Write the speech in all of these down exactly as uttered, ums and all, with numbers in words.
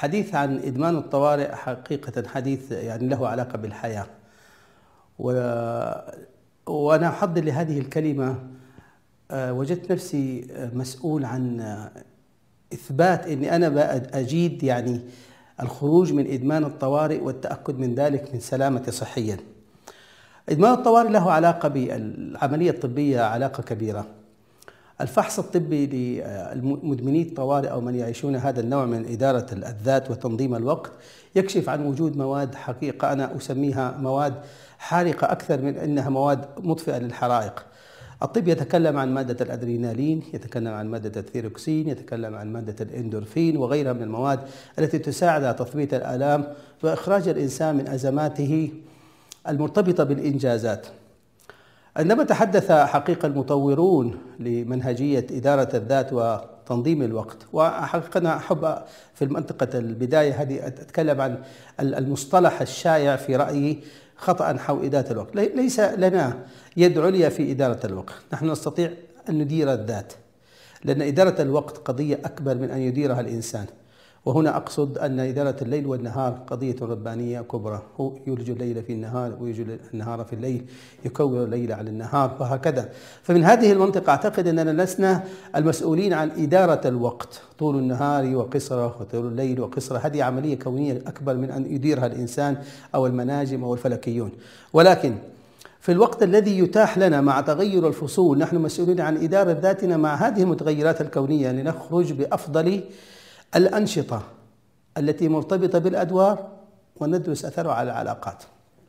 الحديث عن إدمان الطوارئ حقيقة حديث يعني له علاقة بالحياة، و... وأنا أحضر لهذه الكلمة وجدت نفسي مسؤول عن إثبات أني أنا أجيد يعني الخروج من إدمان الطوارئ والتأكد من ذلك من سلامتي صحيا. إدمان الطوارئ له علاقة بالعملية الطبية، علاقة كبيرة. الفحص الطبي للمدمني الطوارئ أو من يعيشون هذا النوع من إدارة الذات وتنظيم الوقت يكشف عن وجود مواد حقيقة أنا أسميها مواد حارقة أكثر من أنها مواد مطفئة للحرائق. الطب يتكلم عن مادة الأدرينالين، يتكلم عن مادة الثيروكسين، يتكلم عن مادة الإندورفين وغيرها من المواد التي تساعد على تثبيت الآلام وإخراج الإنسان من أزماته المرتبطة بالإنجازات. عندما تحدث حقيقة المطورون لمنهجية إدارة الذات وتنظيم الوقت، وحقيقة أنا أحب في المنطقة البداية هذه أتكلم عن المصطلح الشائع في رأيي خطأ حول إدارة الوقت. ليس لنا يد عليا في إدارة الوقت، نحن نستطيع أن ندير الذات، لأن إدارة الوقت قضية أكبر من أن يديرها الإنسان. وهنا أقصد أن إدارة الليل والنهار قضية ربانية كبرى، هو يولج الليل في النهار ويولج النهار في الليل، يكور الليل على النهار وهكذا. فمن هذه المنطقة أعتقد أننا لسنا المسؤولين عن إدارة الوقت، طول النهار وقصره وطول الليل وقصره، هذه عملية كونية أكبر من أن يديرها الإنسان أو المناجم أو الفلكيون. ولكن في الوقت الذي يتاح لنا مع تغير الفصول نحن مسؤولين عن إدارة ذاتنا مع هذه المتغيرات الكونية لنخرج بأفضل الأنشطة التي مرتبطة بالأدوار وندرس أثرها على العلاقات.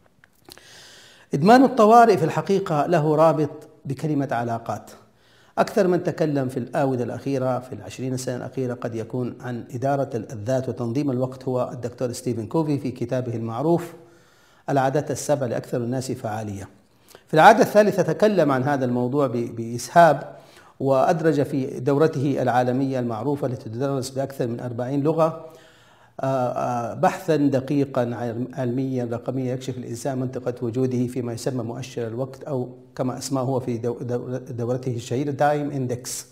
إدمان الطوارئ في الحقيقة له رابط بكلمة علاقات. أكثر من تكلم في الآونة الأخيرة في العشرين سنة الأخيرة قد يكون عن إدارة الذات وتنظيم الوقت هو الدكتور ستيفن كوفي في كتابه المعروف العادات السبع لأكثر الناس فعالية. في العادة الثالثة تكلم عن هذا الموضوع بإسهاب، وأدرج في دورته العالمية المعروفة التي تدرس بأكثر من أربعين لغة بحثا دقيقا علميا رقميا يكشف الإنسان منطقة وجوده فيما يسمى مؤشر الوقت، أو كما أسماه هو في دورته الشهيرة تايم إندكس.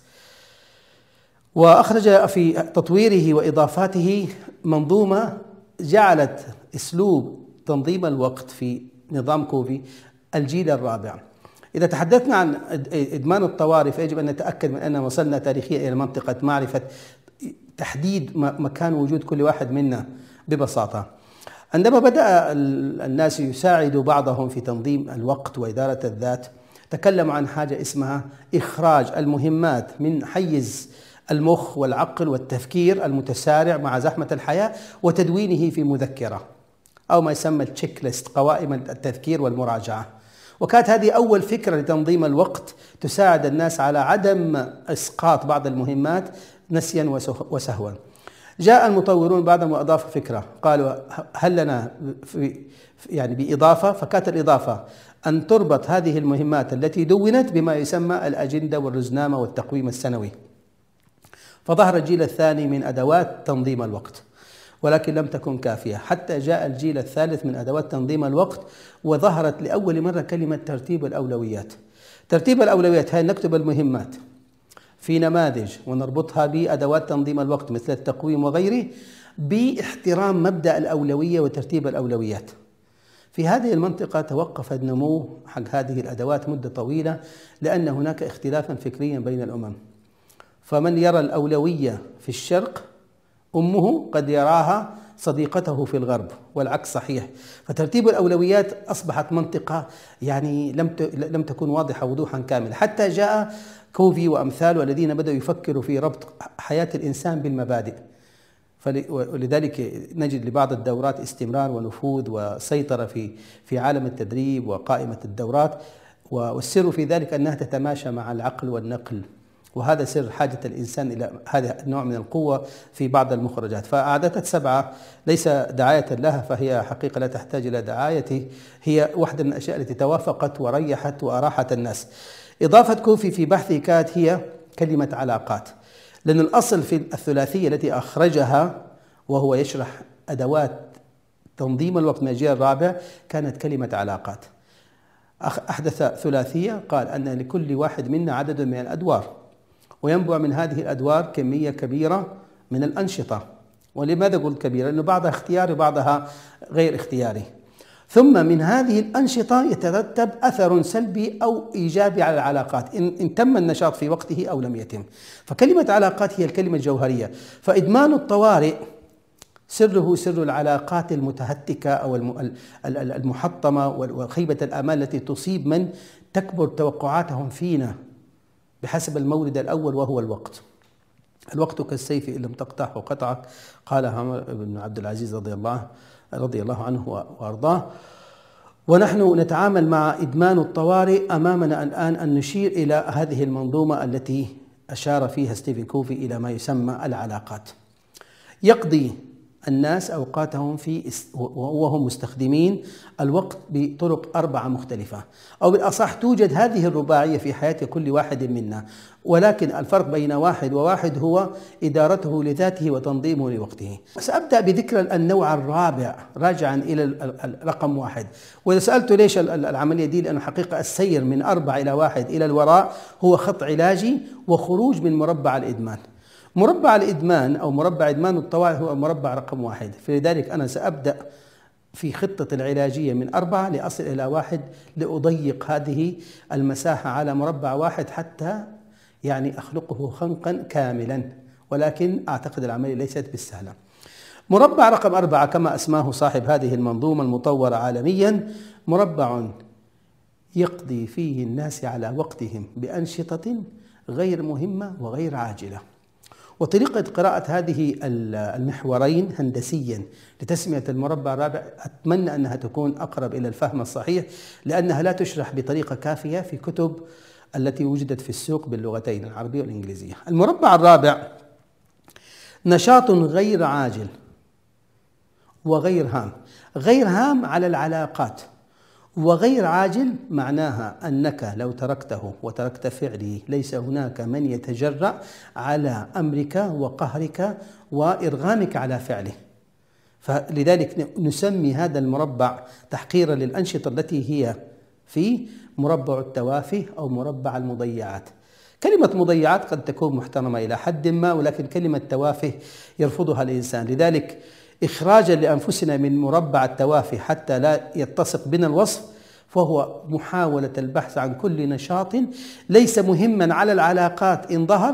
وأخرج في تطويره وإضافاته منظومة جعلت أسلوب تنظيم الوقت في نظام كوفي الجيل الرابع. إذا تحدثنا عن إدمان الطوارئ فيجب أن نتأكد من أن وصلنا تاريخيا إلى منطقة معرفة تحديد مكان وجود كل واحد منا ببساطة. عندما بدأ الناس يساعدوا بعضهم في تنظيم الوقت وإدارة الذات تكلموا عن حاجة اسمها إخراج المهمات من حيز المخ والعقل والتفكير المتسارع مع زحمة الحياة وتدوينه في مذكرة أو ما يسمى التشيك ليست، قوائم التذكير والمراجعة. وكانت هذه أول فكرة لتنظيم الوقت تساعد الناس على عدم إسقاط بعض المهمات نسيا وسهوا. جاء المطورون بعدهم وأضافوا فكرة، قالوا هل لنا في يعني بإضافة، فكانت الإضافة أن تربط هذه المهمات التي دونت بما يسمى الأجندة والرزنامة والتقويم السنوي. فظهر الجيل الثاني من أدوات تنظيم الوقت، ولكن لم تكن كافية حتى جاء الجيل الثالث من أدوات تنظيم الوقت، وظهرت لأول مرة كلمة ترتيب الأولويات. ترتيب الأولويات هي نكتب المهمات في نماذج ونربطها بأدوات تنظيم الوقت مثل التقويم وغيره باحترام مبدأ الأولوية وترتيب الأولويات. في هذه المنطقة توقف النمو حق هذه الأدوات مدة طويلة لأن هناك اختلافا فكريا بين الأمم، فمن يرى الأولوية في الشرق أمه قد يراها صديقته في الغرب والعكس صحيح. فترتيب الأولويات أصبحت منطقة يعني لم لم تكن واضحة وضوحا كاملا، حتى جاء كوفي وأمثاله الذين بدأوا يفكروا في ربط حياة الإنسان بالمبادئ. ولذلك نجد لبعض الدورات استمرار ونفوذ وسيطرة في في عالم التدريب وقائمة الدورات، والسر في ذلك أنها تتماشى مع العقل والنقل، وهذا سر حاجة الإنسان إلى هذا النوع من القوة في بعض المخرجات. فعادات السبعة ليس دعاية لها، فهي حقيقة لا تحتاج إلى دعاية، هي واحدة من الأشياء التي توافقت وريحت وأراحت الناس. إضافة كوفي في بحثه كانت هي كلمة علاقات، لأن الأصل في الثلاثية التي أخرجها وهو يشرح أدوات تنظيم الوقت من الجيل الرابع كانت كلمة علاقات. أحدث ثلاثية قال أن لكل واحد منا عدد من الأدوار، وينبع من هذه الأدوار كمية كبيرة من الأنشطة ولماذا قلت كبيرة؟ لأنه بعضها اختياري وبعضها غير اختياري. ثم من هذه الأنشطة يترتب أثر سلبي أو إيجابي على العلاقات إن, إن تم النشاط في وقته أو لم يتم. فكلمة علاقات هي الكلمة الجوهرية. فإدمان الطوارئ سره سر العلاقات المتهتكة أو المحطمة وخيبة الآمال التي تصيب من تكبر توقعاتهم فينا بحسب المورد الأول وهو الوقت. الوقت كالسيف إن لم تقطعه قطعك، قال عمر بن عبد العزيز رضي الله رضي الله عنه وأرضاه. ونحن نتعامل مع إدمان الطوارئ. أمامنا الآن أن نشير إلى هذه المنظومة التي أشار فيها ستيفن كوفي إلى ما يسمى العلاقات. يقضي الناس أوقاتهم في وهم مستخدمين الوقت بطرق أربعة مختلفة، أو بالأصح توجد هذه الرباعية في حياة كل واحد منا، ولكن الفرق بين واحد وواحد هو إدارته لذاته وتنظيمه لوقته. سأبدأ بذكر النوع الرابع راجعا إلى الرقم واحد. وإذا سألت ليش العملية دي، لأن حقيقة السير من أربعة إلى واحد إلى الوراء هو خط علاجي وخروج من مربع الإدمان. مربع الإدمان أو مربع إدمان الطوارئ هو مربع رقم واحد، فلذلك أنا سأبدأ في خطة العلاجية من أربعة لأصل إلى واحد، لأضيق هذه المساحة على مربع واحد حتى يعني أخلقه خنقا كاملا، ولكن أعتقد العملية ليست بالسهلة. مربع رقم أربعة كما أسماه صاحب هذه المنظومة المطورة عالميا، مربع يقضي فيه الناس على وقتهم بأنشطة غير مهمة وغير عاجلة. وطريقة قراءة هذه المحورين هندسيا لتسمية المربع الرابع أتمنى أنها تكون أقرب إلى الفهم الصحيح، لأنها لا تشرح بطريقة كافية في كتب التي وجدت في السوق باللغتين العربية والإنجليزية. المربع الرابع نشاط غير عاجل وغير هام. غير هام على العلاقات، وغير عاجل معناها أنك لو تركته وتركت فعله ليس هناك من يتجرأ على أمرك وقهرك وإرغامك على فعله. فلذلك نسمي هذا المربع تحقيرا للأنشطة التي هي في مربع التوافه أو مربع المضيعات. كلمة مضيعات قد تكون محترمة إلى حد ما، ولكن كلمة توافه يرفضها الإنسان. لذلك إخراجا لأنفسنا من مربع التوافه حتى لا يتسق بنا الوصف، فهو محاولة البحث عن كل نشاط ليس مهما على العلاقات إن ظهر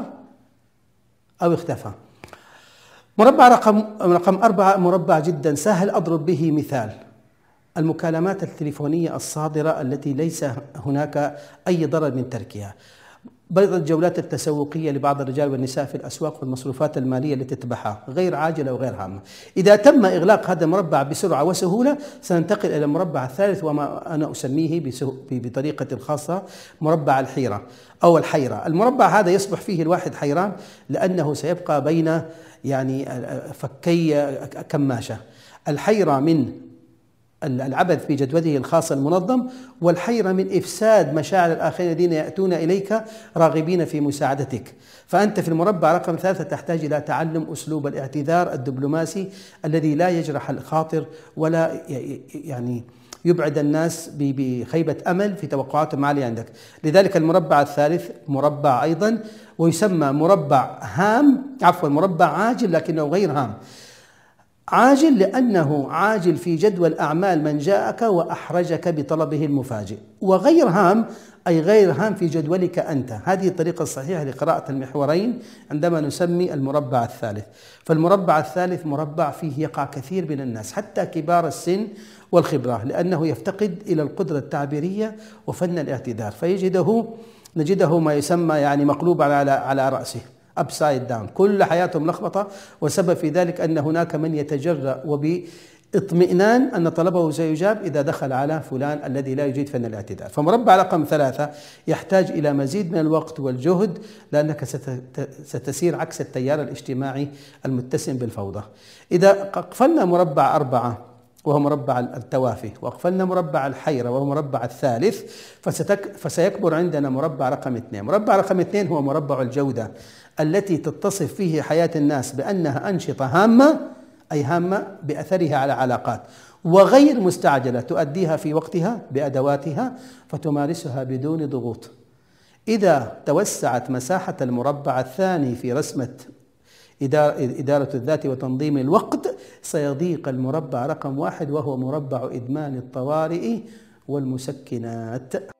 أو اختفى. مربع رقم رقم أربعة مربع جدا سهل، أضرب به مثال: المكالمات التليفونية الصادرة التي ليس هناك أي ضرر من تركها، بعض الجولات التسوقية لبعض الرجال والنساء في الأسواق والمصروفات المالية التي تتبعها غير عاجلة وغير هامة. إذا تم إغلاق هذا المربع بسرعة وسهولة سننتقل إلى المربع الثالث، وما أنا أسميه بطريقة خاصة مربع الحيرة أو الحيرة. المربع هذا يصبح فيه الواحد حيران لأنه سيبقى بين يعني فكي كماشة. الحيرة من العبث في جدوله الخاص المنظم، والحيرة من إفساد مشاعر الآخرين الذين يأتون إليك راغبين في مساعدتك. فأنت في المربع رقم ثلاثة تحتاج إلى تعلم أسلوب الاعتذار الدبلوماسي الذي لا يجرح الخاطر ولا يعني يبعد الناس بخيبة أمل في توقعاتهم عالية عندك. لذلك المربع الثالث مربع أيضا، ويسمى مربع هام عفوا مربع عاجل لكنه غير هام. عاجل لأنه عاجل في جدول أعمال من جاءك وأحرجك بطلبه المفاجئ، وغير هام أي غير هام في جدولك أنت. هذه الطريقة الصحيحة لقراءة المحورين عندما نسمي المربع الثالث. فالمربع الثالث مربع فيه يقع كثير من الناس حتى كبار السن والخبرة، لأنه يفتقد إلى القدرة التعبيرية وفن الاعتذار، فيجده نجده ما يسمى يعني مقلوب على على رأسه أبسايد داون، كل حياتهم لخبطة، والسبب في ذلك أن هناك من يتجرأ وباطمئنان أن طلبه سيجاب إذا دخل على فلان الذي لا يجيد فن الاعتذار. فمربع رقم ثلاثة يحتاج إلى مزيد من الوقت والجهد، لأنك ستسير عكس التيار الاجتماعي المتسم بالفوضى. إذا قفلنا مربع أربعة وهو مربع التوافه، وقفلنا مربع الحيرة وهو مربع الثالث، فسيكبر عندنا مربع رقم اثنين. مربع رقم اثنين هو مربع الجودة التي تتصف فيه حياة الناس بأنها أنشطة هامة، أي هامة بأثرها على علاقات، وغير مستعجلة تؤديها في وقتها بأدواتها فتمارسها بدون ضغوط. إذا توسعت مساحة المربع الثاني في رسمة إدارة الذات وتنظيم الوقت سيضيق المربع رقم واحد، وهو مربع إدمان الطوارئ والمسكنات.